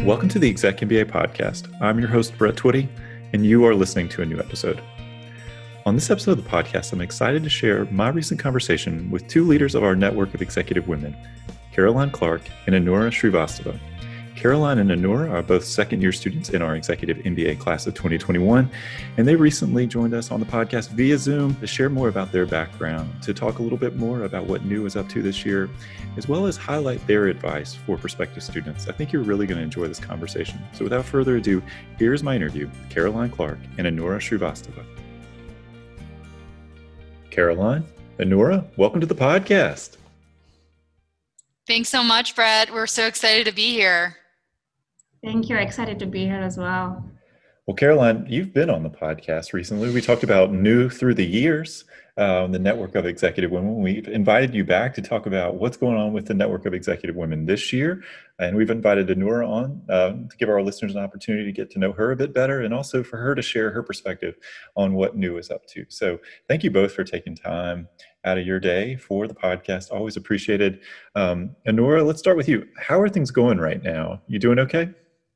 Welcome to the Exec MBA podcast. I'm your host, Brett Twitty, and you are listening to a new episode. On this episode of the podcast, I'm excited to share my recent conversation with two leaders of our network of executive women, Caroline Clark and Anura Srivastava. Caroline and Anura are both second-year students in our Executive MBA class of 2021, and they recently joined us on the podcast via Zoom to share more about their background, to talk a little bit more about what New is up to this year, as well as highlight their advice for prospective students. I think you're really going to enjoy this conversation. So without further ado, here's my interview with Caroline Clark and Anura Srivastava. Caroline, Anura, welcome to the podcast. Thanks so much, Brett. We're so excited to be here. Thank you. Excited to be here as well. Well, Caroline, you've been on the podcast recently. We talked about New through the years, the network of executive women. We've invited you back to talk about what's going on with the network of executive women this year. And we've invited Anura on to give our listeners an opportunity to get to know her a bit better and also for her to share her perspective on what New is up to. So thank you both for taking time out of your day for the podcast. Always appreciated. Anura, let's start with you. How are things going right now? You doing okay?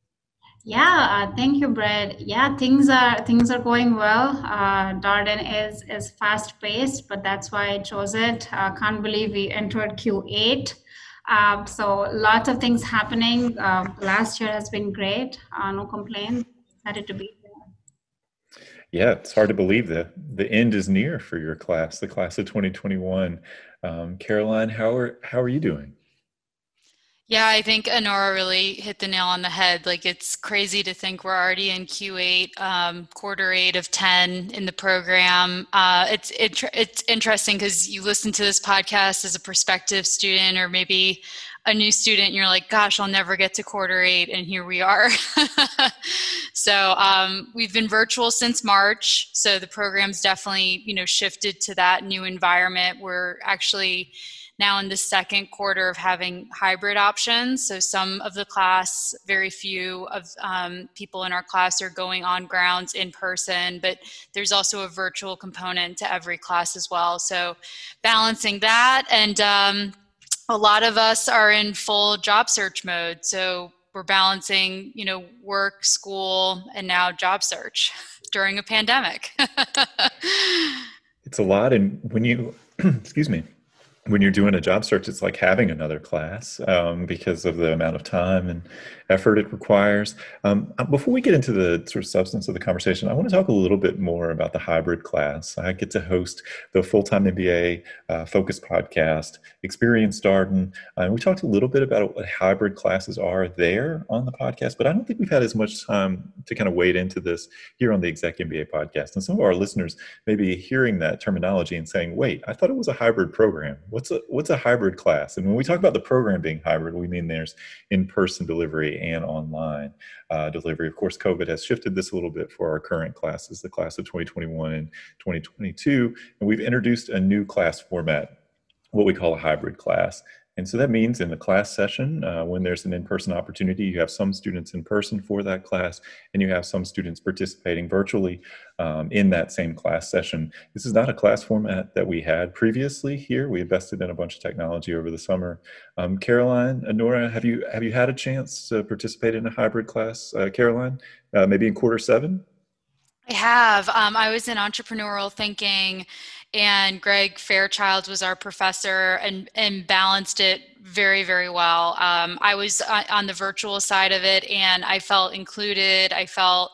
Yeah, thank you, Brett. Yeah, things are going well. Darden is fast paced, but that's why I chose it. Can't believe we entered Q8. So lots of things happening. Last year has been great. No complaints. Excited to be here. Yeah, it's hard to believe that the end is near for your class, the class of 2021. Caroline, how are you doing? Yeah, I think Anura really hit the nail on the head. Like, it's crazy to think we're already in Q8, quarter 8 of 10 in the program. It's interesting because you listen to this podcast as a prospective student or maybe a new student, and you're like, gosh, I'll never get to quarter 8, and here we are. So we've been virtual since March, so the program's definitely, shifted to that new environment. We're actually now in the second quarter of having hybrid options. So some of the class, very few of people in our class are going on grounds in person, but there's also a virtual component to every class as well. So balancing that, and a lot of us are in full job search mode. So we're balancing, work, school, and now job search during a pandemic. It's a lot. And when you, excuse me, when you're doing a job search, it's like having another class because of the amount of time and effort it requires. Before we get into the sort of substance of the conversation, I want to talk a little bit more about the hybrid class. I get to host the Full-Time MBA Focus podcast, Experience Darden. And we talked a little bit about what hybrid classes are there on the podcast, but I don't think we've had as much time to kind of wade into this here on the Exec MBA podcast. And some of our listeners may be hearing that terminology and saying, wait, I thought it was a hybrid program. What's a hybrid class? And when we talk about the program being hybrid, we mean there's in-person delivery and online delivery. Of course, COVID has shifted this a little bit for our current classes, the class of 2021 and 2022. And we've introduced a new class format, what we call a hybrid class. And so that means in the class session, when there's an in-person opportunity, you have some students in person for that class, and you have some students participating virtually in that same class session. This is not a class format that we had previously here. We invested in a bunch of technology over the summer. Caroline, Anura, have you had a chance to participate in a hybrid class? Caroline, maybe in quarter 7? I have. I was in entrepreneurial thinking, and Greg Fairchild was our professor and balanced it very, very well. I was on the virtual side of it, and I felt included. I felt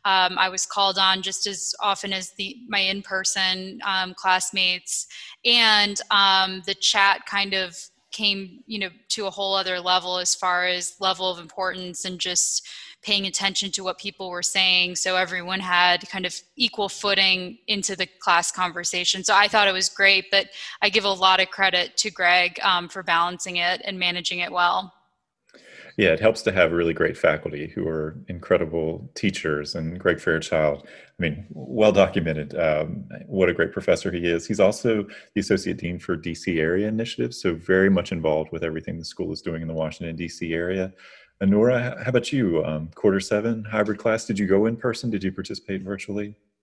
I was called on just as often as my in-person classmates, and the chat kind of came, to a whole other level as far as level of importance and just paying attention to what people were saying. So everyone had kind of equal footing into the class conversation. So I thought it was great, but I give a lot of credit to Greg for balancing it and managing it well. Yeah, it helps to have really great faculty who are incredible teachers. And Greg Fairchild, well documented, what a great professor he is. He's also the Associate Dean for DC Area Initiatives, so very much involved with everything the school is doing in the Washington, DC area. Anura, how about you? Quarter 7, hybrid class, did you go in person? Did you participate virtually?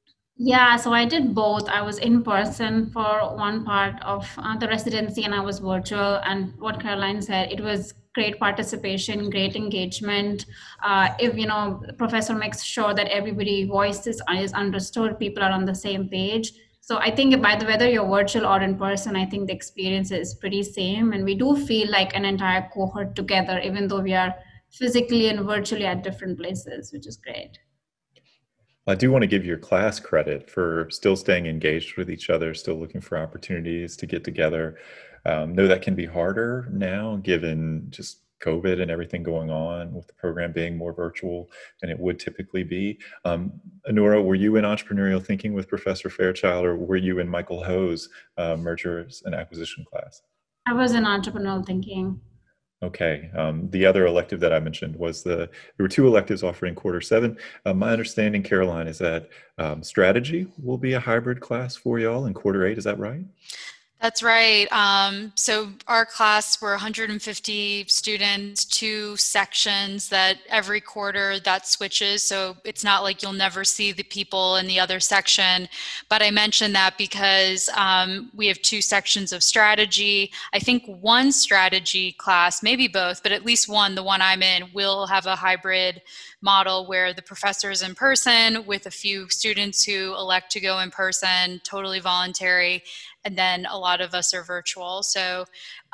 Yeah, so I did both. I was in person for one part of the residency and I was virtual. And what Caroline said, it was great participation, great engagement. If, the professor makes sure that everybody voice is understood, people are on the same page. So I think by the whether you're virtual or in person, I think the experience is pretty same. And we do feel like an entire cohort together, even though we are physically and virtually at different places, which is great. I do want to give your class credit for still staying engaged with each other, still looking for opportunities to get together. Know that can be harder now, given just COVID and everything going on with the program being more virtual than it would typically be. Anura, were you in entrepreneurial thinking with Professor Fairchild, or were you in Michael Ho's mergers and acquisition class? I was in entrepreneurial thinking. Okay. The other elective that I mentioned was there were two electives offered in quarter seven. My understanding, Caroline, is that strategy will be a hybrid class for y'all in quarter eight. Is that right? That's right. So our class, we're 150 students, two sections that every quarter that switches. So it's not like you'll never see the people in the other section. But I mentioned that because we have two sections of strategy. I think one strategy class, maybe both, but at least one, the one I'm in, will have a hybrid model where the professor is in person with a few students who elect to go in person, totally voluntary, and then a lot of us are virtual. So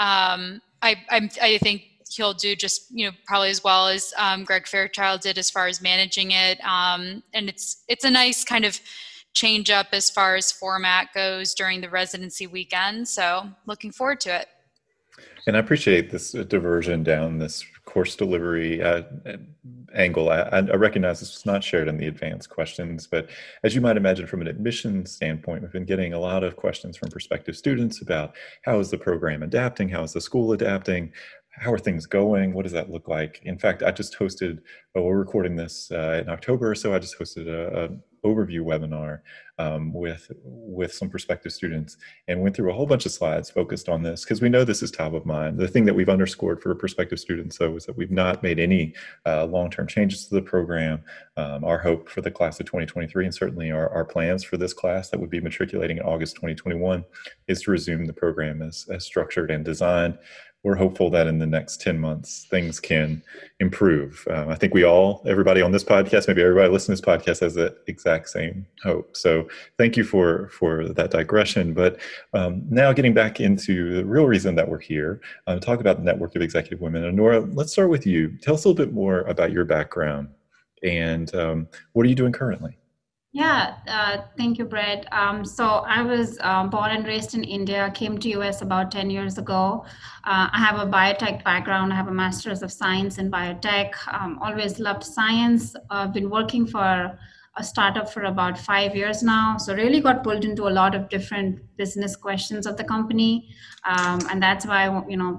I think he'll do just probably as well as Greg Fairchild did as far as managing it, and it's a nice kind of change up as far as format goes during the residency weekend. So looking forward to it. And I appreciate this diversion down this course delivery angle. I recognize this was not shared in the advanced questions, but as you might imagine from an admissions standpoint, we've been getting a lot of questions from prospective students about how is the program adapting, how is the school adapting, how are things going, what does that look like? In fact, I just hosted, we're recording this in October, so I just hosted an overview webinar with some prospective students and went through a whole bunch of slides focused on this because we know this is top of mind. The thing that we've underscored for prospective students, though, is that we've not made any long-term changes to the program. Our hope for the class of 2023, and certainly our plans for this class that would be matriculating in August 2021, is to resume the program as structured and designed. We're hopeful that in the next 10 months, things can improve. I think everybody on this podcast, maybe everybody listening to this podcast, has that exact same hope. So thank you for that digression. But now getting back into the real reason that we're here, talk about the Network of Executive Women. And Nora, let's start with you. Tell us a little bit more about your background and what are you doing currently? Yeah, thank you, Brett. So I was born and raised in India, came to US about 10 years ago. I have a biotech background. I have a master's of science in biotech. Always loved science. I've been working for a startup for about 5 years now. So really got pulled into a lot of different business questions of the company. And that's why,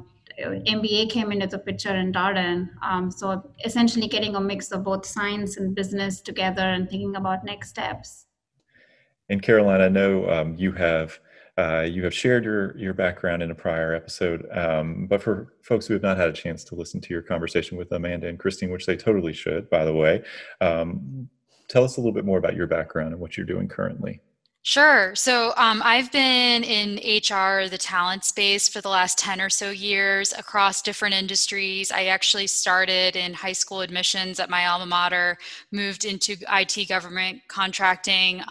MBA came into the picture in Darden. So essentially getting a mix of both science and business together and thinking about next steps. And Caroline, I know you have shared your background in a prior episode, but for folks who have not had a chance to listen to your conversation with Amanda and Christine, which they totally should, by the way, tell us a little bit more about your background and what you're doing currently. Sure. So I've been in HR, the talent space, for the last 10 or so years across different industries. I actually started in high school admissions at my alma mater, moved into IT government contracting,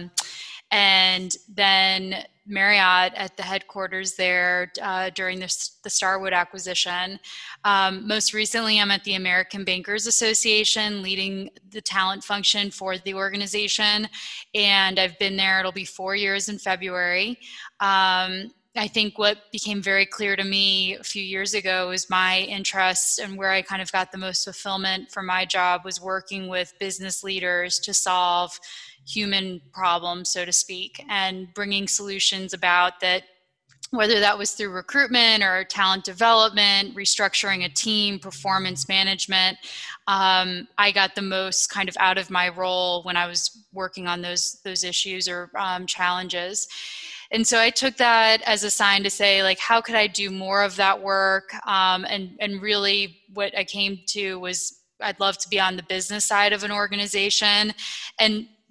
and then Marriott at the headquarters there during the Starwood acquisition. Most recently, I'm at the American Bankers Association leading the talent function for the organization, and I've been there, it'll be 4 years in February. I think what became very clear to me a few years ago is my interest and where I kind of got the most fulfillment for my job was working with business leaders to solve human problems, so to speak, and bringing solutions about that, whether that was through recruitment or talent development, restructuring a team, performance management. I got the most kind of out of my role when I was working on those issues or challenges. And so I took that as a sign to say, like, how could I do more of that work? And really what I came to was I'd love to be on the business side of an organization. And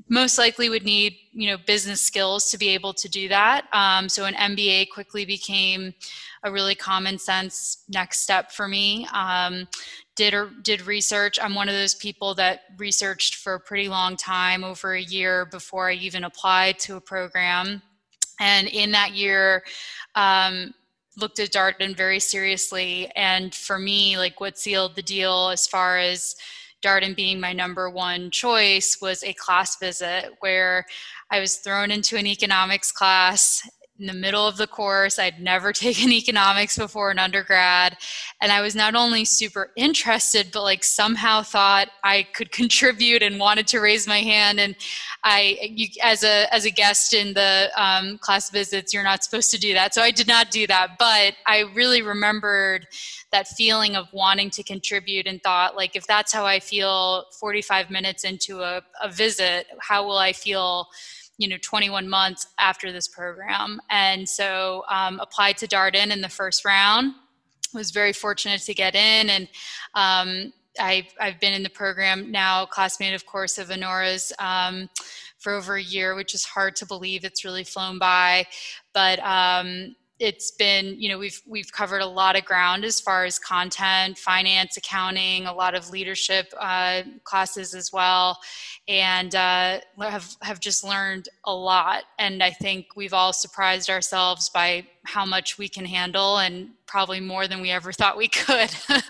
most likely would need, business skills to be able to do that. So an MBA quickly became a really common sense next step for me. Did research. I'm one of those people that researched for a pretty long time, over a year, before I even applied to a program. And in that year, looked at Darden very seriously. And for me, like, what sealed the deal as far as Darden being my number one choice was a class visit where I was thrown into an economics class in the middle of the course. I'd never taken economics before in undergrad. And I was not only super interested, but like somehow thought I could contribute and wanted to raise my hand. And as a guest in the class visits, you're not supposed to do that. So I did not do that. But I really remembered that feeling of wanting to contribute and thought, like, if that's how I feel 45 minutes into a visit, how will I feel 21 months after this program? And so applied to Darden in the first round, was very fortunate to get in. And I've been in the program now, classmate, of course, of Honora's for over a year, which is hard to believe. It's really flown by. But it's been, we've covered a lot of ground as far as content, finance, accounting, a lot of leadership classes as well, and have just learned a lot. And I think we've all surprised ourselves by how much we can handle, and probably more than we ever thought we could.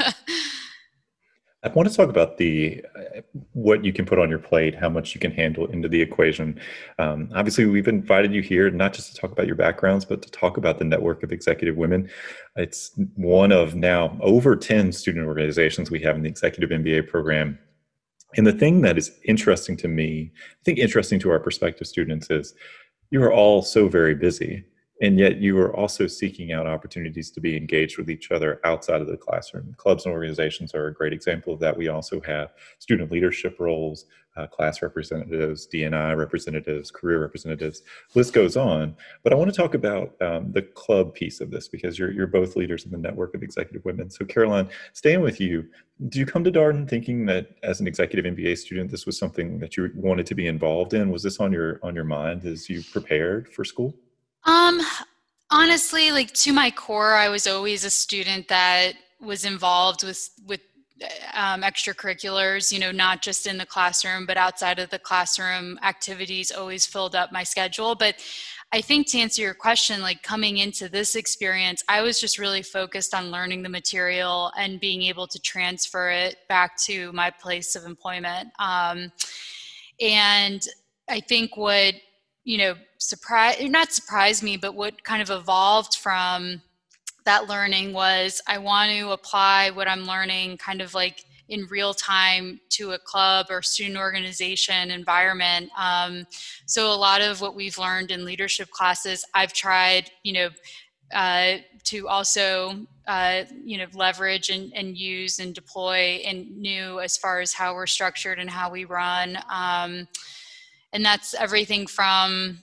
I want to talk about what you can put on your plate, how much you can handle into the equation. Obviously, we've invited you here not just to talk about your backgrounds, but to talk about the Network of Executive Women. It's one of now over 10 student organizations we have in the Executive MBA program. And the thing that is interesting to me, I think interesting to our prospective students, is you are all so very busy. And yet you are also seeking out opportunities to be engaged with each other outside of the classroom. Clubs and organizations are a great example of that. We also have student leadership roles, class representatives, D&I representatives, career representatives, list goes on. But I want to talk about the club piece of this, because you're both leaders in the Network of Executive Women. So Caroline, staying with you, do you come to Darden thinking that as an executive MBA student, this was something that you wanted to be involved in? Was this on your mind as you prepared for school? Honestly, like, to my core, I was always a student that was involved with extracurriculars, not just in the classroom, but outside of the classroom. Activities always filled up my schedule. But I think, to answer your question, like, coming into this experience, I was just really focused on learning the material and being able to transfer it back to my place of employment. And I think what, not surprised me, but what kind of evolved from that learning was, I want to apply what I'm learning kind of like in real time to a club or student organization environment. So a lot of what we've learned in leadership classes, I've tried, to also, leverage and use and deploy and new, as far as how we're structured and how we run. And that's everything from,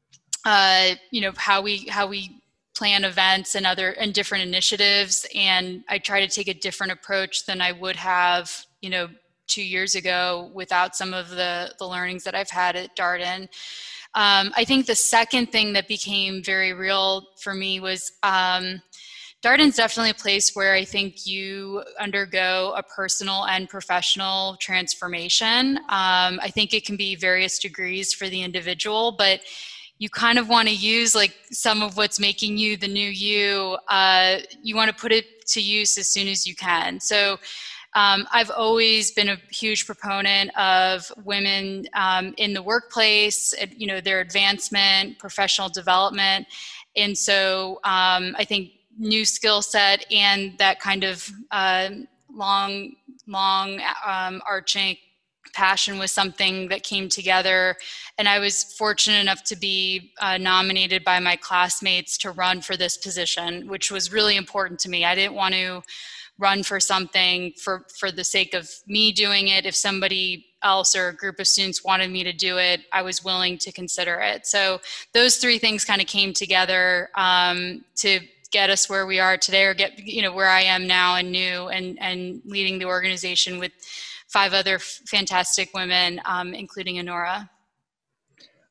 how we plan events and different initiatives. And I try to take a different approach than I would have, 2 years ago, without some of the learnings that I've had at Darden. I think the second thing that became very real for me was, Darden's definitely a place where I think you undergo a personal and professional transformation. I think it can be various degrees for the individual, but you kind of want to use, like, some of what's making you the new you. You want to put it to use as soon as you can. So I've always been a huge proponent of women in the workplace, their advancement, professional development. And so I think new skill set and that kind of long arching passion was something that came together. And I was fortunate enough to be nominated by my classmates to run for this position, which was really important to me. I didn't want to run for something for the sake of me doing it. If somebody else or a group of students wanted me to do it, I was willing to consider it. So those three things kind of came together to get us where we are today, or get, where I am now and new, and leading the organization with 5 other fantastic women, including Honora.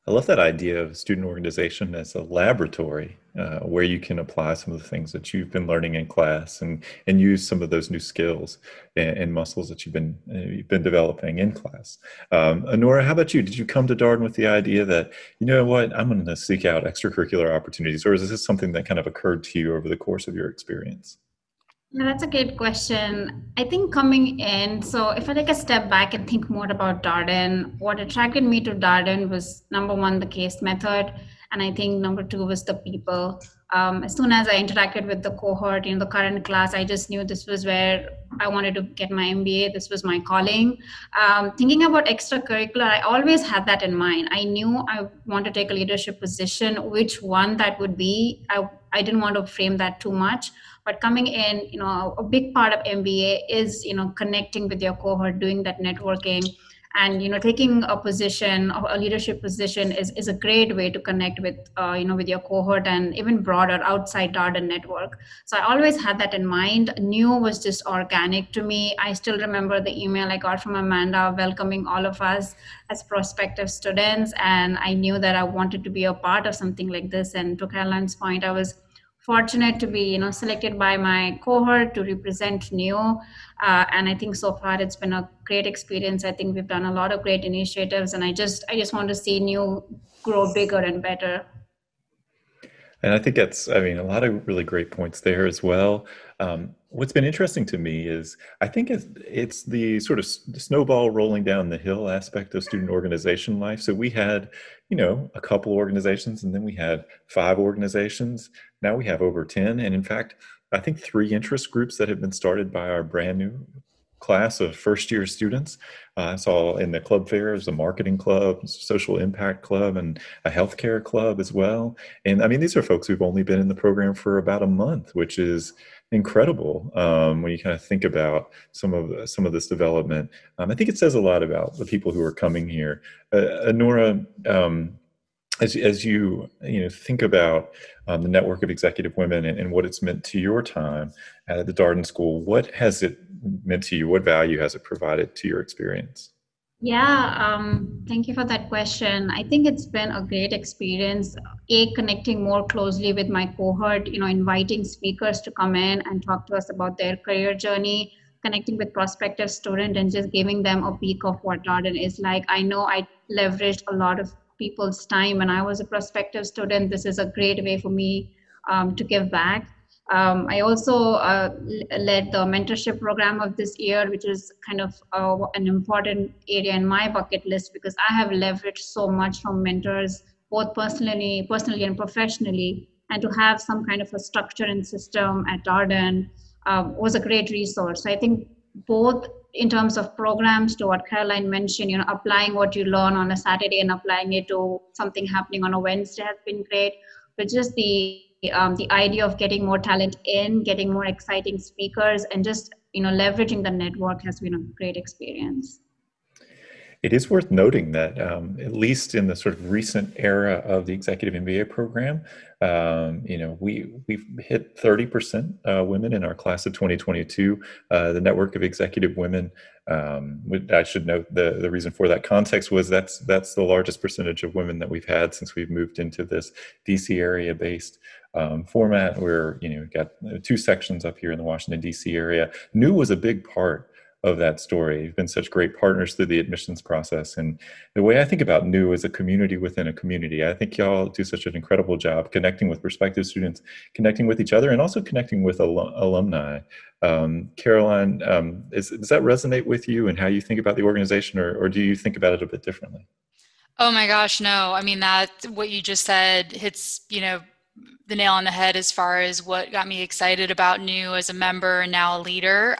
I love that idea of student organization as a laboratory where you can apply some of the things that you've been learning in class and use some of those new skills and muscles that you've been developing in class. Anora, how about you? Did you come to Darden with the idea that, you know what, I'm going to seek out extracurricular opportunities, or is this something that kind of occurred to you over the course of your experience? Yeah, that's a great question. I think coming in, so if I take a step back and think more about Darden, what attracted me to Darden was number one, the case method. And I think number two was the people. As soon as I interacted with the cohort in the current class, I just knew this was where I wanted to get my MBA. This was my calling. Thinking about extracurricular, I always had that in mind. I knew I want to take a leadership position. Which one that would be, I didn't want to frame that too much. But coming in, a big part of MBA is, connecting with your cohort, doing that networking, and taking a position, a leadership position is a great way to connect with, with your cohort and even broader outside Darden network. So I always had that in mind. New was just organic to me. I still remember the email I got from Amanda welcoming all of us as prospective students, and I knew that I wanted to be a part of something like this. And to Caroline's point, I was fortunate to be selected by my cohort to represent New, and I think so far it's been a great experience. I think we've done a lot of great initiatives, and I just want to see New grow bigger and better. And I think a lot of really great points there as well. What's been interesting to me is I think it's the sort of snowball rolling down the hill aspect of student organization life. So we had, a couple organizations, and then we had 5 organizations. Now we have over 10. And in fact, I think 3 interest groups that have been started by our brand new class of first-year students. I saw in the club fair, there's a marketing club, social impact club, and a healthcare club as well. And these are folks who've only been in the program for about a month, which is incredible when you kind of think about some of this development. I think it says a lot about the people who are coming here. Anora, as you think about the network of executive women and what it's meant to your time at the Darden School, what has it meant to you? What value has it provided to your experience? Yeah, thank you for that question. I think it's been a great experience, connecting more closely with my cohort, inviting speakers to come in and talk to us about their career journey, connecting with prospective students and just giving them a peek of what Darden is like. I know I leveraged a lot of people's time when I was a prospective student. This is a great way for me to give back. I also led the mentorship program of this year, which is kind of an important area in my bucket list because I have leveraged so much from mentors, both personally and professionally. And to have some kind of a structure and system at Darden was a great resource. So I think both in terms of programs, to what Caroline mentioned, applying what you learn on a Saturday and applying it to something happening on a Wednesday has been great. But just the idea of getting more talent in, getting more exciting speakers, and just leveraging the network has been a great experience. It is worth noting that at least in the sort of recent era of the Executive MBA program, we've hit 30% women in our class of 2022. The network of executive women, I should note the reason for that context was that's the largest percentage of women that we've had since we've moved into this DC area based format where, we've got 2 sections up here in the Washington, DC area. New was a big part of that story. You've been such great partners through the admissions process. And the way I think about New as a community within a community, I think y'all do such an incredible job connecting with prospective students, connecting with each other, and also connecting with alumni. Caroline, does that resonate with you and how you think about the organization, or do you think about it a bit differently? Oh my gosh, no. That what you just said hits, the nail on the head as far as what got me excited about New as a member and now a leader.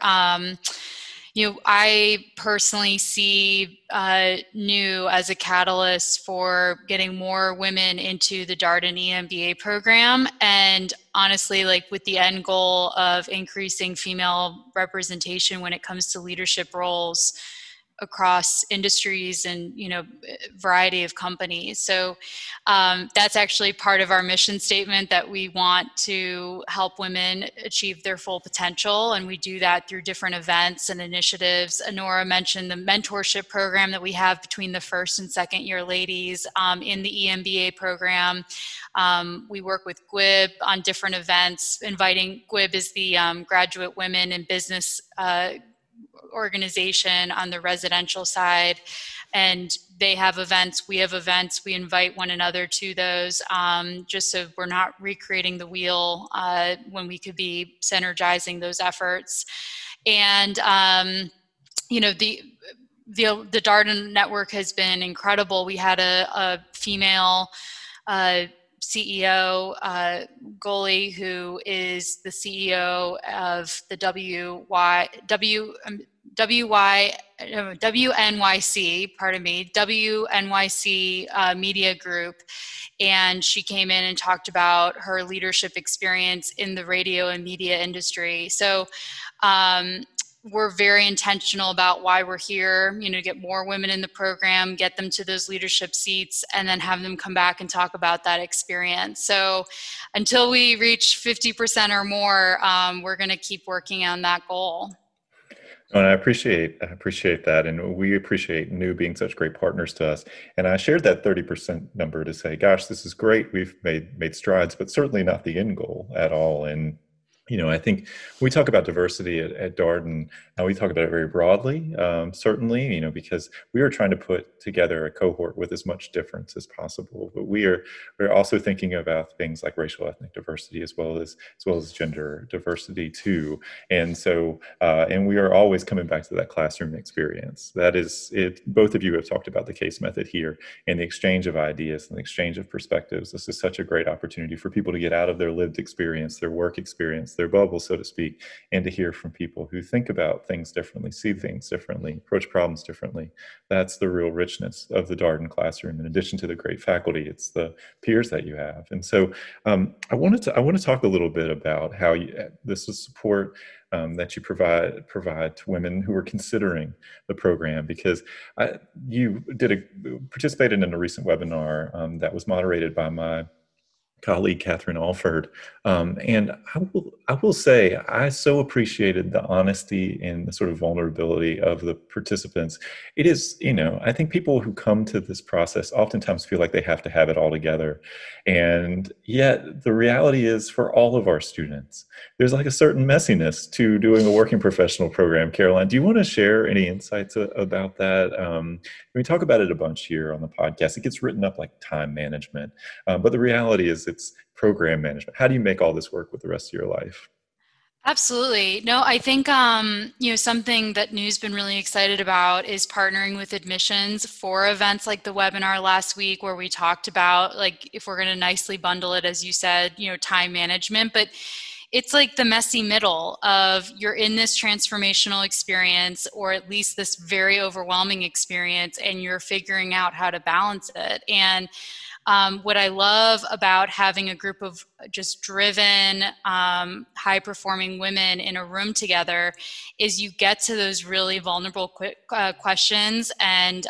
I personally see New as a catalyst for getting more women into the Darden EMBA program. And honestly, with the end goal of increasing female representation when it comes to leadership roles across industries and, variety of companies. So that's actually part of our mission statement, that we want to help women achieve their full potential. And we do that through different events and initiatives. Anora mentioned the mentorship program that we have between the first and second year ladies in the EMBA program. We work with GWIB on different events, inviting GWIB is the Graduate Women in Business organization on the residential side, and they have events, we have events, we invite one another to those, just so we're not recreating the wheel when we could be synergizing those efforts. And the Darden network has been incredible. We had a female CEO, Goli, who is the CEO of the WNYC Media Group. And she came in and talked about her leadership experience in the radio and media industry. So we're very intentional about why we're here, to get more women in the program, get them to those leadership seats, and then have them come back and talk about that experience. So until we reach 50% or more, we're going to keep working on that goal. And I appreciate that. And we appreciate NU being such great partners to us. And I shared that 30% number to say, gosh, this is great. We've made strides, but certainly not the end goal at all. And I think we talk about diversity at Darden, we talk about it very broadly, certainly, because we are trying to put together a cohort with as much difference as possible. But we're also thinking about things like racial ethnic diversity as well as gender diversity too. And so, and we are always coming back to that classroom experience. That is it. Both of you have talked about the case method here and the exchange of ideas and the exchange of perspectives. This is such a great opportunity for people to get out of their lived experience, their work experience, their bubble, so to speak, and to hear from people who think about things differently, see things differently, approach problems differently. That's the real richness of the Darden classroom. In addition to the great faculty, it's the peers that you have. And so I want to talk a little bit about how this is support that you provide to women who are considering the program, because you participated in a recent webinar that was moderated by my colleague Catherine Alford, and I will say I so appreciated the honesty and the sort of vulnerability of the participants. It is, I think people who come to this process oftentimes feel like they have to have it all together, and yet the reality is, for all of our students, there's like a certain messiness to doing a working professional program. Caroline, do you want to share any insights about that? We talk about it a bunch here on the podcast. It gets written up like time management, but the reality is it's program management. How do you make all this work with the rest of your life? Absolutely. No, I think, something that NU's been really excited about is partnering with admissions for events like the webinar last week, where we talked about, like, if we're going to nicely bundle it, as you said, time management, but it's like the messy middle of, you're in this transformational experience, or at least this very overwhelming experience, and you're figuring out how to balance it. And what I love about having a group of just driven, high-performing women in a room together is you get to those really vulnerable questions and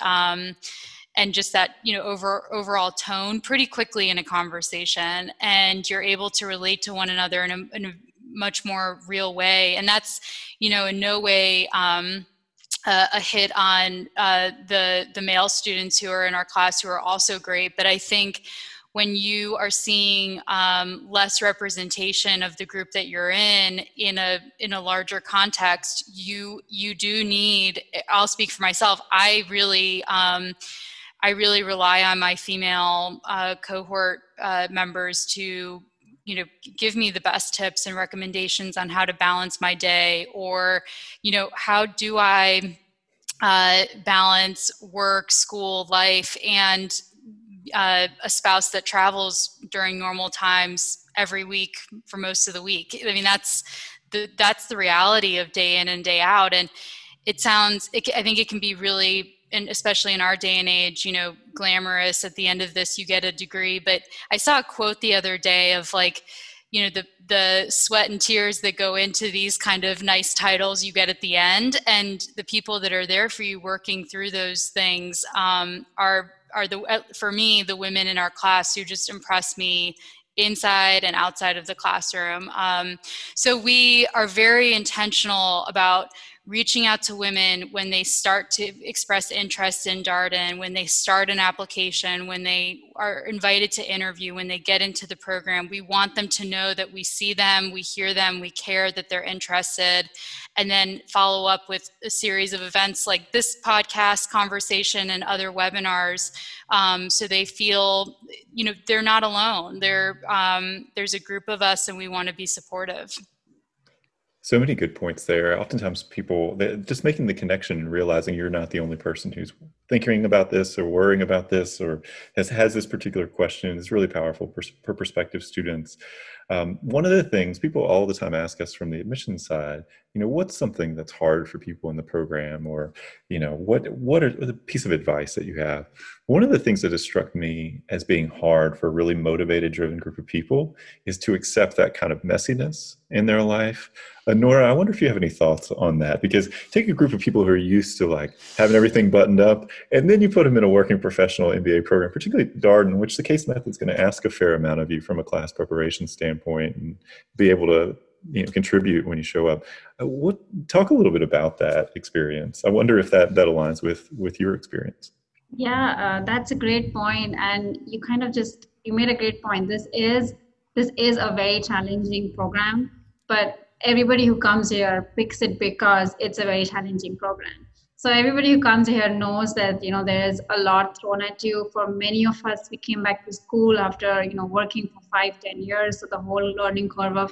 just that, overall tone pretty quickly in a conversation, and you're able to relate to one another in a much more real way. And that's, in no way a hit on the male students who are in our class, who are also great. But I think when you are seeing less representation of the group that you're in a larger context, you do need, I'll speak for myself, I really rely on my female cohort members to give me the best tips and recommendations on how to balance my day, or how do I balance work, school, life, and a spouse that travels during normal times every week for most of the week. I mean, that's the reality of day in and day out. And I think it can be really, and especially in our day and age, glamorous. At the end of this, you get a degree. But I saw a quote the other day of, like, the sweat and tears that go into these kind of nice titles you get at the end, and the people that are there for you working through those things are for me, the women in our class who just impress me inside and outside of the classroom. So we are very intentional about reaching out to women when they start to express interest in Darden, when they start an application, when they are invited to interview, when they get into the program. We want them to know that we see them, we hear them, we care that they're interested, and then follow up with a series of events like this podcast conversation and other webinars, so they feel, they're not alone. There's a group of us and we want to be supportive. So many good points there. Oftentimes people, just making the connection and realizing you're not the only person who's thinking about this or worrying about this or has this particular question is really powerful for prospective students. One of the things people all the time ask us from the admissions side, what's something that's hard for people in the program, or, what are the piece of advice that you have? One of the things that has struck me as being hard for a really motivated, driven group of people is to accept that kind of messiness in their life. Nora, I wonder if you have any thoughts on that, because take a group of people who are used to like having everything buttoned up, and then you put them in a working professional MBA program, particularly Darden, which the case method is going to ask a fair amount of you from a class preparation standpoint and be able to contribute when you show up. Talk a little bit about that experience. I wonder if that aligns with your experience. Yeah, that's a great point, and you kind of you made a great point. This is a very challenging program, but everybody who comes here picks it because it's a very challenging program. So everybody who comes here knows that there is a lot thrown at you. For many of us, we came back to school after working for 5-10 years, so the whole learning curve of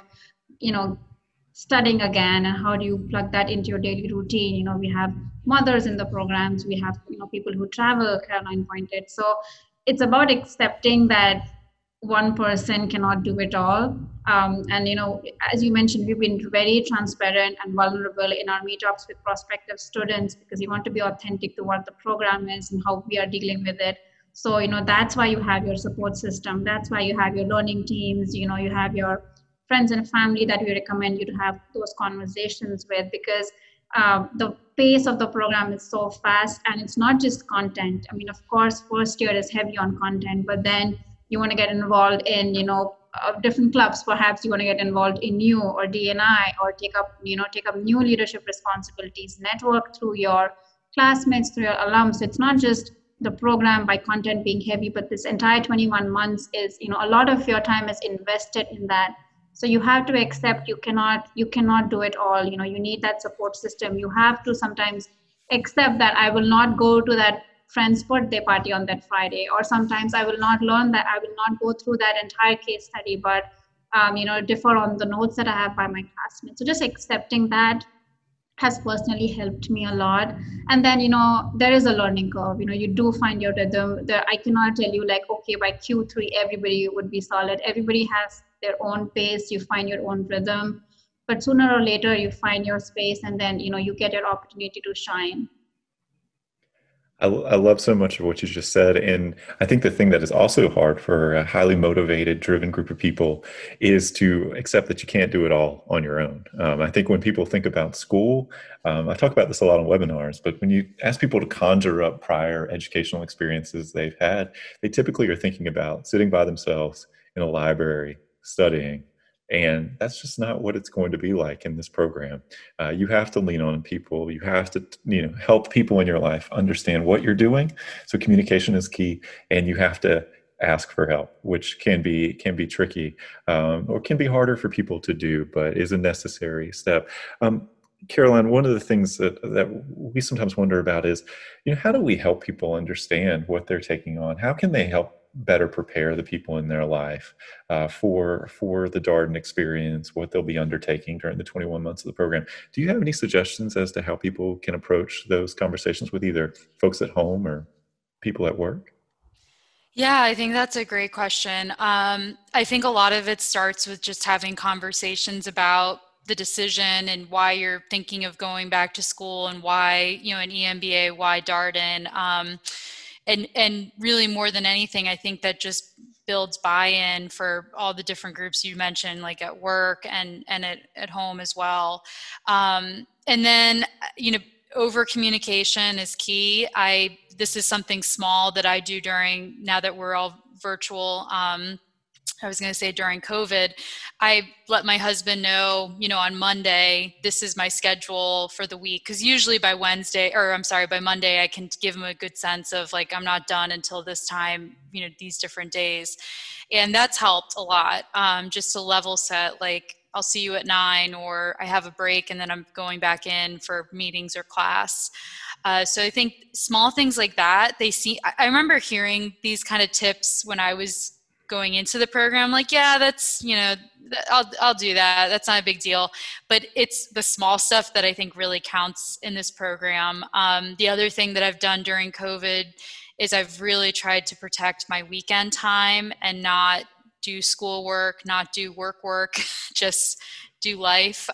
studying again, and how do you plug that into your daily routine. We have mothers in the programs, we have people who travel, Caroline pointed. So it's about accepting that one person cannot do it all. And as you mentioned, we've been very transparent and vulnerable in our meetups with prospective students, because we want to be authentic to what the program is and how we are dealing with it. So that's why you have your support system, that's why you have your learning teams, you have your friends and family that we recommend you to have those conversations with, because the pace of the program is so fast, and it's not just content. I mean, of course, first year is heavy on content, but then you want to get involved in, different clubs. Perhaps you want to get involved in new or D&I, or take up new leadership responsibilities, network through your classmates, through your alums. It's not just the program by content being heavy, but this entire 21 months is, a lot of your time is invested in that. So you have to accept you cannot do it all. You need that support system. You have to sometimes accept that I will not go to that friend's birthday party on that Friday, or sometimes I will not learn that, I will not go through that entire case study, but differ on the notes that I have by my classmates. So just accepting that has personally helped me a lot. And then there is a learning curve. You do find your rhythm. I cannot tell you like, okay, by Q3 everybody would be solid. Everybody has their own pace. You find your own rhythm, but sooner or later you find your space, and then you get your opportunity to shine. I love so much of what you just said. And I think the thing that is also hard for a highly motivated, driven group of people is to accept that you can't do it all on your own. I think when people think about school, I talk about this a lot on webinars, but when you ask people to conjure up prior educational experiences they've had, they typically are thinking about sitting by themselves in a library, studying. And that's just not what it's going to be like in this program. You have to lean on people. You have to, help people in your life understand what you're doing. So communication is key, and you have to ask for help, which can be tricky, or can be harder for people to do, but is a necessary step. Caroline, one of the things that we sometimes wonder about is, how do we help people understand what they're taking on? How can they help better prepare the people in their life for the Darden experience, what they'll be undertaking during the 21 months of the program? Do you have any suggestions as to how people can approach those conversations with either folks at home or people at work? Yeah, I think that's a great question. I think a lot of it starts with just having conversations about the decision and why you're thinking of going back to school, and why, an EMBA, why Darden. And really, more than anything, I think that just builds buy-in for all the different groups you mentioned, like at work and at home as well. And then, over communication is key. This is something small that I do now that we're all virtual. I was going to say during COVID, I let my husband know, on Monday, this is my schedule for the week. Because usually by Monday, I can give him a good sense of like, I'm not done until this time, these different days. And that's helped a lot, just to level set, like, I'll see you at 9, or I have a break and then I'm going back in for meetings or class. So I think small things like that, I remember hearing these kind of tips when I was going into the program, like, yeah, that's, I'll do that. That's not a big deal. But it's the small stuff that I think really counts in this program. The other thing that I've done during COVID is I've really tried to protect my weekend time and not do schoolwork, not do work, just do life.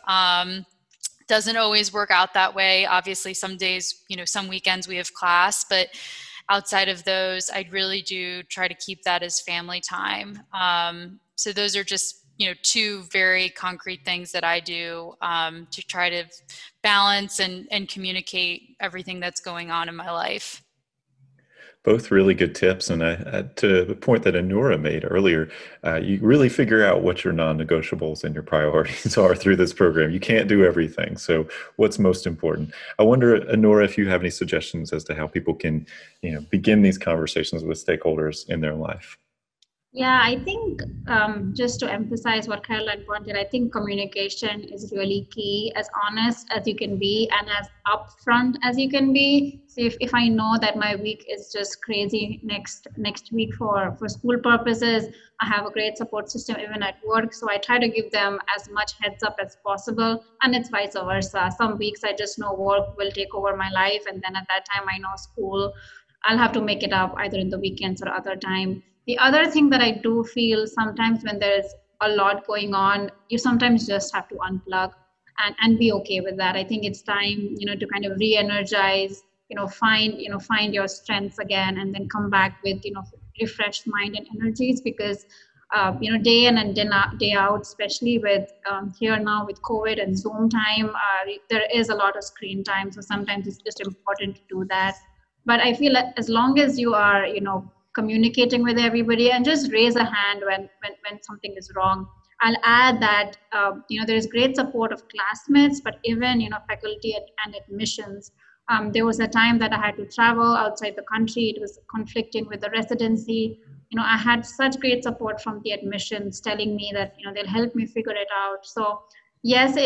Doesn't always work out that way. Obviously, some days, some weekends we have class, but outside of those, I really do try to keep that as family time. So those are just, two very concrete things that I do to try to balance and communicate everything that's going on in my life. Both really good tips. And to the point that Anura made earlier, you really figure out what your non-negotiables and your priorities are through this program. You can't do everything. So what's most important? I wonder, Anura, if you have any suggestions as to how people can, begin these conversations with stakeholders in their life. Yeah, I think just to emphasize what Caroline pointed, I think communication is really key, as honest as you can be and as upfront as you can be. So if I know that my week is just crazy next week for school purposes, I have a great support system even at work. So I try to give them as much heads up as possible, and it's vice versa. Some weeks I just know work will take over my life, and then at that time I know school, I'll have to make it up either in the weekends or other time. The other thing that I do feel sometimes when there's a lot going on, you sometimes just have to unplug and be okay with that. I think it's time, to kind of re-energize, find your strengths again, and then come back with, refreshed mind and energies, because, day in and day out, especially with here now with COVID and Zoom time, there is a lot of screen time. So sometimes it's just important to do that. But I feel that as long as you are, communicating with everybody and just raise a hand when something is wrong. I'll add that, there is great support of classmates, but even, faculty and admissions. There was a time that I had to travel outside the country. It was conflicting with the residency. I had such great support from the admissions telling me that, they'll help me figure it out. So yes,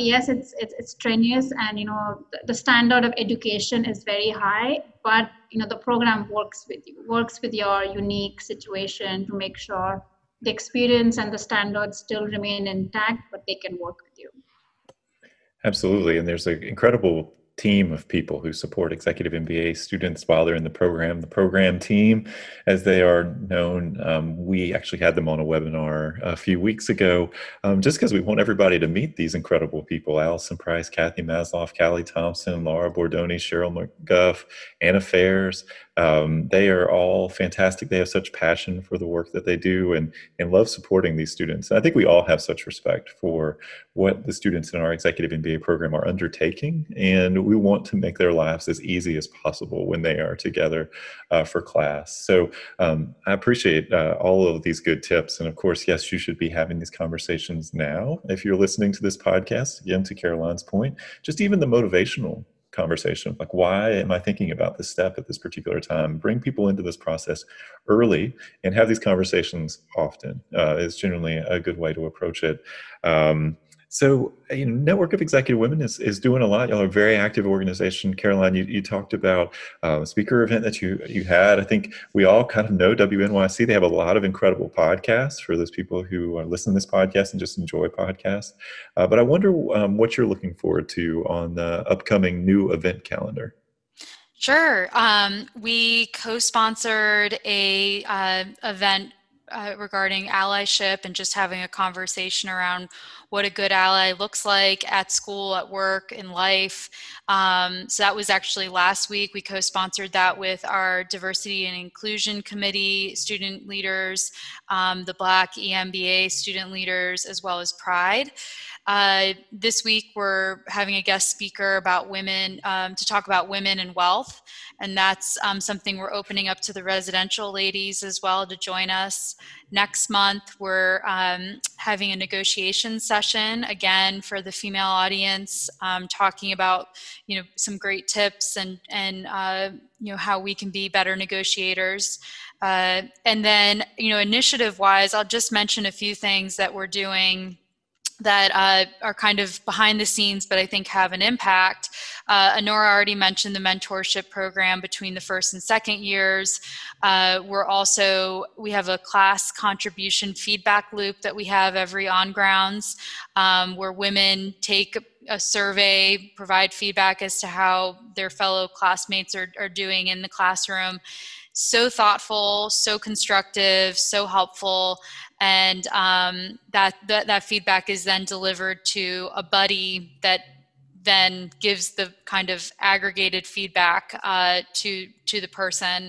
it's strenuous, and the standard of education is very high, but the program works with your unique situation to make sure the experience and the standards still remain intact, but they can work with you. Absolutely, and there's an incredible team of people who support executive MBA students while they're in the program team, as they are known. We actually had them on a webinar a few weeks ago, just because we want everybody to meet these incredible people: Allison Price, Kathy Masloff, Callie Thompson, Laura Bordoni, Cheryl McGuff, Anna Fairs. They are all fantastic. They have such passion for the work that they do and love supporting these students. And I think we all have such respect for what the students in our executive MBA program are undertaking, and we want to make their lives as easy as possible when they are together for class. So I appreciate all of these good tips. And of course, yes, you should be having these conversations now. If you're listening to this podcast, again, to Caroline's point, just even the motivational conversation, like, why am I thinking about this step at this particular time? Bring people into this process early and have these conversations often is generally a good way to approach it. So, Network of Executive Women is doing a lot. Y'all are a very active organization. Caroline, you talked about a speaker event that you had. I think we all kind of know WNYC. They have a lot of incredible podcasts for those people who listen to this podcast and just enjoy podcasts. But I wonder what you're looking forward to on the upcoming new event calendar. Sure. We co-sponsored a event regarding allyship and just having a conversation around what a good ally looks like at school, at work, in life. So that was actually last week. We co-sponsored that with our Diversity and Inclusion Committee student leaders, the Black EMBA student leaders, as well as Pride. This week, we're having a guest speaker about women, to talk about women and wealth. And that's something we're opening up to the residential ladies as well to join us. Next month, we're having a negotiation session, again, for the female audience, talking about, some great tips and how we can be better negotiators. And then, initiative-wise, I'll just mention a few things that we're doing that are kind of behind the scenes, but I think have an impact. Anora already mentioned the mentorship program between the first and second years. We have a class contribution feedback loop that we have every on grounds, where women take a survey, provide feedback as to how their fellow classmates are doing in the classroom. So thoughtful, so constructive, so helpful. And that feedback is then delivered to a buddy that then gives the kind of aggregated feedback to the person.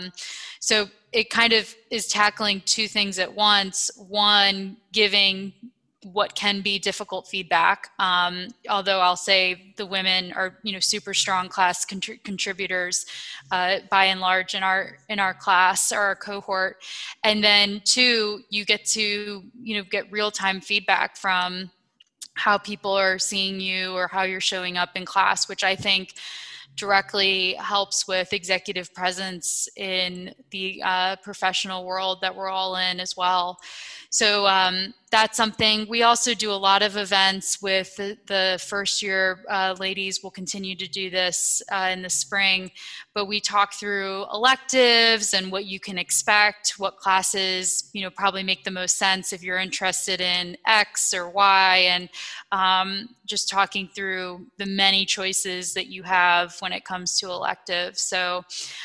So it kind of is tackling two things at once. One, giving what can be difficult feedback, although I'll say the women are super strong class contributors by and large in our class or our cohort. And then two, you get to get real-time feedback from how people are seeing you or how you're showing up in class, which I think directly helps with executive presence in the professional world that we're all in as well. So that's something. We also do a lot of events with the first year ladies. We'll continue to do this in the spring, but we talk through electives and what you can expect, what classes probably make the most sense if you're interested in X or Y, and just talking through the many choices that you have when it comes to electives. So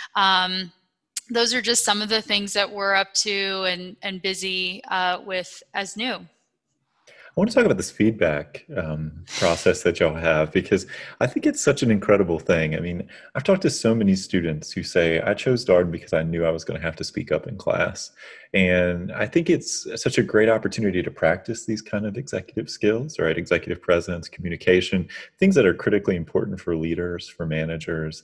those are just some of the things that we're up to and busy with as new. I want to talk about this feedback process that y'all have, because I think it's such an incredible thing. I mean, I've talked to so many students who say, I chose Darden because I knew I was going to have to speak up in class. And I think it's such a great opportunity to practice these kind of executive skills, right? Executive presence, communication, things that are critically important for leaders, for managers.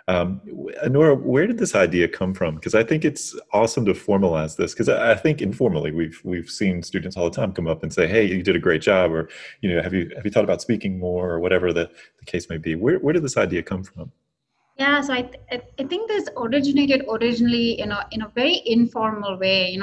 Anora, where did this idea come from? Because I think it's awesome to formalize this, because I think informally we've seen students all the time come up and say, hey, you did a great job, or have you thought about speaking more, or whatever the case may be. Where did this idea come from? Yeah, so I think this originated originally in a very informal way.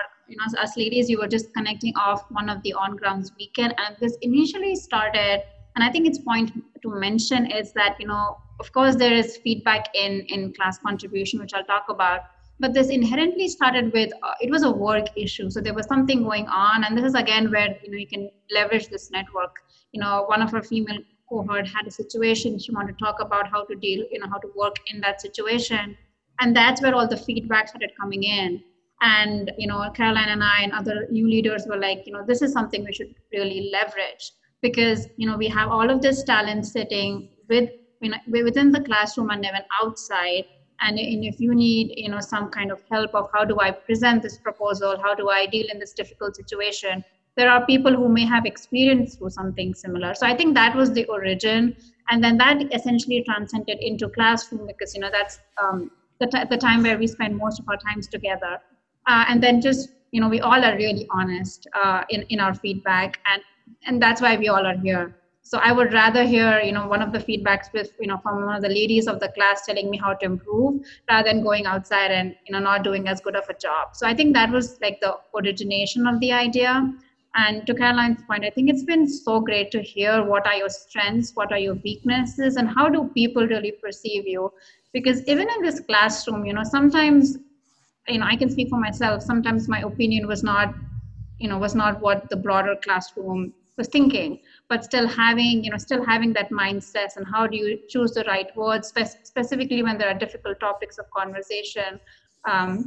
As ladies, you were just connecting off one of the on-grounds weekend, and this initially started. And I think it's point to mention is that, of course, there is feedback in class contribution, which I'll talk about. But this inherently started with, it was a work issue. So there was something going on. And this is, again, where, you can leverage this network. One of our female cohort had a situation. She wanted to talk about how to deal, how to work in that situation. And that's where all the feedback started coming in. And, Caroline and I and other new leaders were like, this is something we should really leverage. Because we have all of this talent sitting within the classroom and even outside, and if you need some kind of help of how do I present this proposal, how do I deal in this difficult situation, there are people who may have experienced through something similar. So I think that was the origin, and then that essentially transcended into classroom, because that's the time where we spend most of our times together, and then just we all are really honest in our feedback, and that's why we all are here. So I would rather hear, one of the feedbacks with, from one of the ladies of the class telling me how to improve, rather than going outside and, not doing as good of a job. So I think that was like the origination of the idea. And to Caroline's point, I think it's been so great to hear what are your strengths, what are your weaknesses, and how do people really perceive you? Because even in this classroom, sometimes, I can speak for myself, sometimes my opinion was not what the broader classroom was thinking, but still having that mindset, and how do you choose the right words, specifically when there are difficult topics of conversation.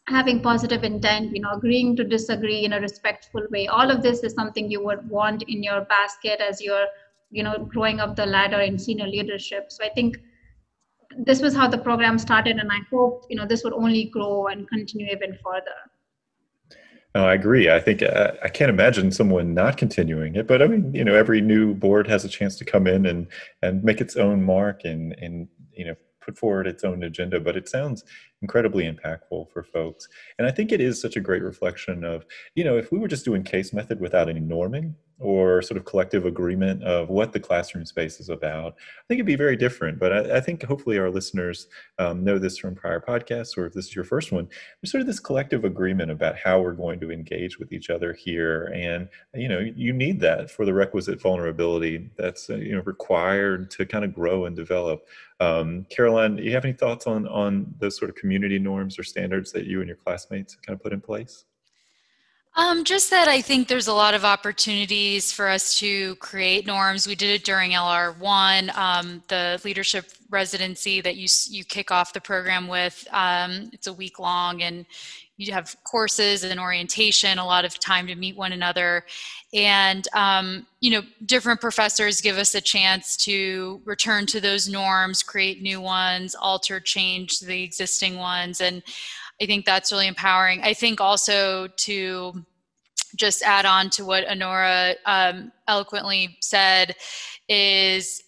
having positive intent, agreeing to disagree in a respectful way. All of this is something you would want in your basket as you're, growing up the ladder in senior leadership. So I think this was how the program started, and I hope, this would only grow and continue even further. No, I agree. I think I can't imagine someone not continuing it, but I mean, every new board has a chance to come in and make its own mark and put forward its own agenda. But it sounds incredibly impactful for folks, and I think it is such a great reflection of if we were just doing case method without any norming or sort of collective agreement of what the classroom space is about, I think it'd be very different. But I think hopefully our listeners know this from prior podcasts, or if this is your first one, there's sort of this collective agreement about how we're going to engage with each other here. And, you need that for the requisite vulnerability that's, required to kind of grow and develop. Caroline, do you have any thoughts on those sort of community norms or standards that you and your classmates kind of put in place? Just that I think there's a lot of opportunities for us to create norms. We did it during LR1, the leadership residency that you kick off the program with. It's a week long, and you have courses and orientation, a lot of time to meet one another. And, different professors give us a chance to return to those norms, create new ones, alter, change the existing ones. And I think that's really empowering. I think also to just add on to what Anura eloquently said is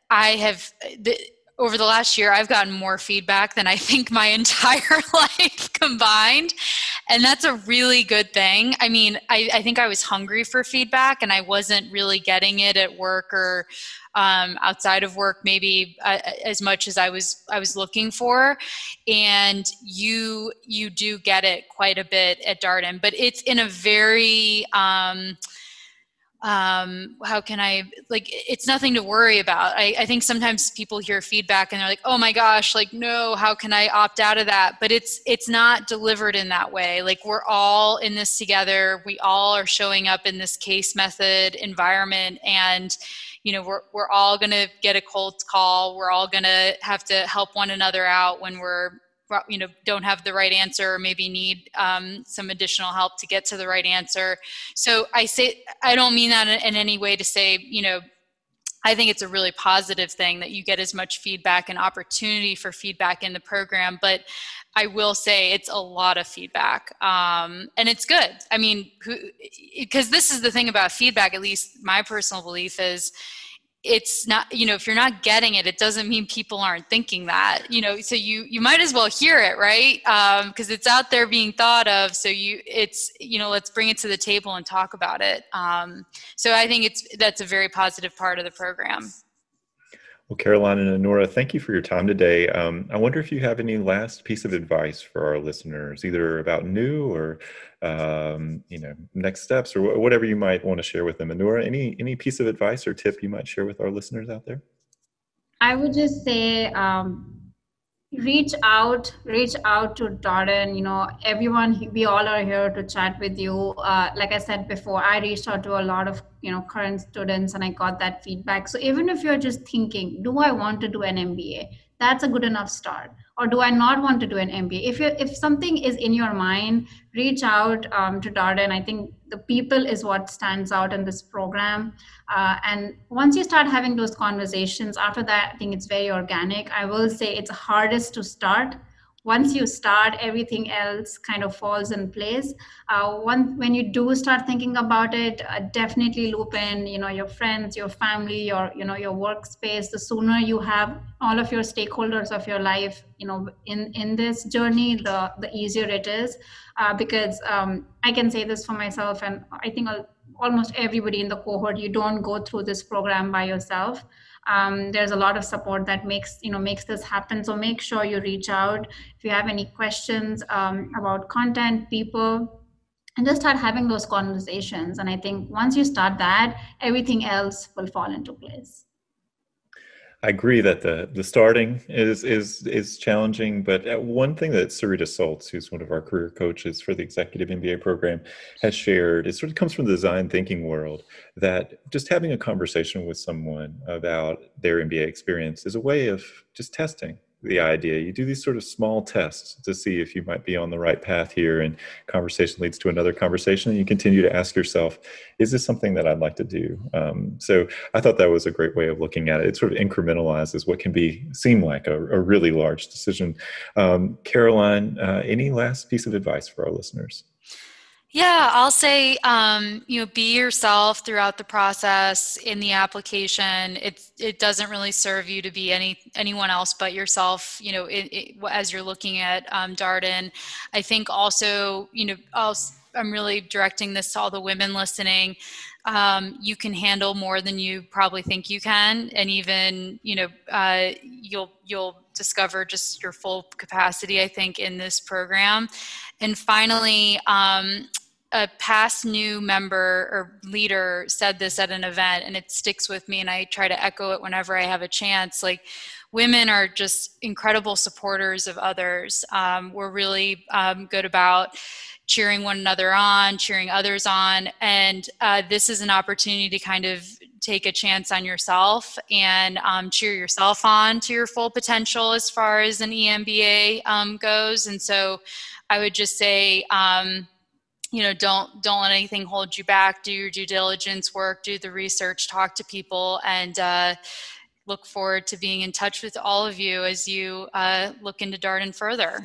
over the last year, I've gotten more feedback than I think my entire life combined. And that's a really good thing. I mean, I think I was hungry for feedback and I wasn't really getting it at work or outside of work, maybe as much as I was looking for. And you do get it quite a bit at Darden, but it's in a very, it's nothing to worry about. I think sometimes people hear feedback and they're like, oh my gosh, like, no, how can I opt out of that? But it's not delivered in that way. Like, we're all in this together. We all are showing up in this case method environment, and we're all going to get a cold call. We're all going to have to help one another out when we're don't have the right answer, or maybe need some additional help to get to the right answer. So I don't mean that in any way to say, I think it's a really positive thing that you get as much feedback and opportunity for feedback in the program. But I will say it's a lot of feedback, and it's good. I mean, because this is the thing about feedback, at least my personal belief is, it's not, if you're not getting it, it doesn't mean people aren't thinking that, so you might as well hear it, right? Because it's out there being thought of. So let's bring it to the table and talk about it. So I think that's a very positive part of the program. Well, Caroline and Anura, thank you for your time today. I wonder if you have any last piece of advice for our listeners, either about new or next steps, or whatever you might want to share with them. Anura, any piece of advice or tip you might share with our listeners out there? I would just say, reach out to Darden. Everyone, we all are here to chat with you. Like I said before, I reached out to a lot of current students, and I got that feedback. So even if you're just thinking, do I want to do an MBA, that's a good enough start. Or do I not want to do an MBA? If something is in your mind, reach out to Darden. I think the people is what stands out in this program. And once you start having those conversations, after that, I think it's very organic. I will say it's hardest to start. Once you start, everything else kind of falls in place. When you do start thinking about it, definitely loop in, your friends, your family, your workspace. The sooner you have all of your stakeholders of your life, in this journey, the easier it is. Because I can say this for myself, and I think almost everybody in the cohort, you don't go through this program by yourself. There's a lot of support that makes this happen. So make sure you reach out if you have any questions about content, people, and just start having those conversations. And I think once you start that, everything else will fall into place. I agree that the starting is challenging, but one thing that Sarita Soltz, who's one of our career coaches for the Executive MBA program, has shared, it sort of comes from the design thinking world, that just having a conversation with someone about their MBA experience is a way of just testing the idea. You do these sort of small tests to see if you might be on the right path here, and conversation leads to another conversation, and you continue to ask yourself, is this something that I'd like to do? So I thought that was a great way of looking at it. It sort of incrementalizes what can seem like a really large decision. Caroline, any last piece of advice for our listeners? Yeah, I'll say, be yourself throughout the process in the application. It doesn't really serve you to be anyone else but yourself, as you're looking at Darden. I think also, I'm really directing this to all the women listening. You can handle more than you probably think you can. And even, you'll discover just your full capacity, I think, in this program. And finally, a past new member or leader said this at an event, and it sticks with me, and I try to echo it whenever I have a chance. Like, women are just incredible supporters of others. We're really good about cheering one another on, cheering others on, and this is an opportunity to kind of take a chance on yourself and cheer yourself on to your full potential as far as an EMBA goes. And so I would just say, don't let anything hold you back. Do your due diligence work, do the research, talk to people, and look forward to being in touch with all of you as you look into Darden further.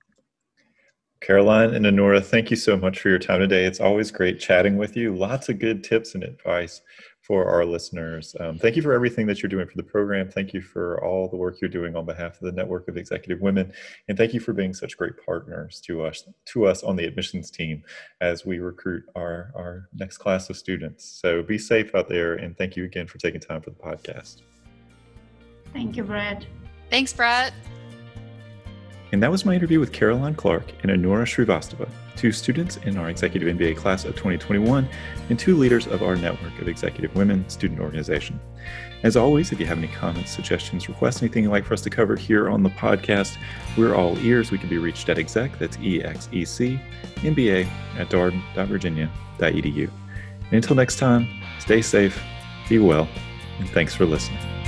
Caroline and Anura, thank you so much for your time today. It's always great chatting with you. Lots of good tips and advice for our listeners. Thank you for everything that you're doing for the program. Thank you for all the work you're doing on behalf of the Network of Executive Women. And thank you for being such great partners to us on the admissions team as we recruit our next class of students. So be safe out there, and thank you again for taking time for the podcast. Thank you, Brett. Thanks, Brett. And that was my interview with Caroline Clark and Anura Srivastava, two students in our Executive MBA class of 2021 and two leaders of our Network of Executive Women student organization. As always, if you have any comments, suggestions, requests, anything you'd like for us to cover here on the podcast, we're all ears. We can be reached at exec, that's EXEC, MBA at darden.virginia.edu. And until next time, stay safe, be well, and thanks for listening.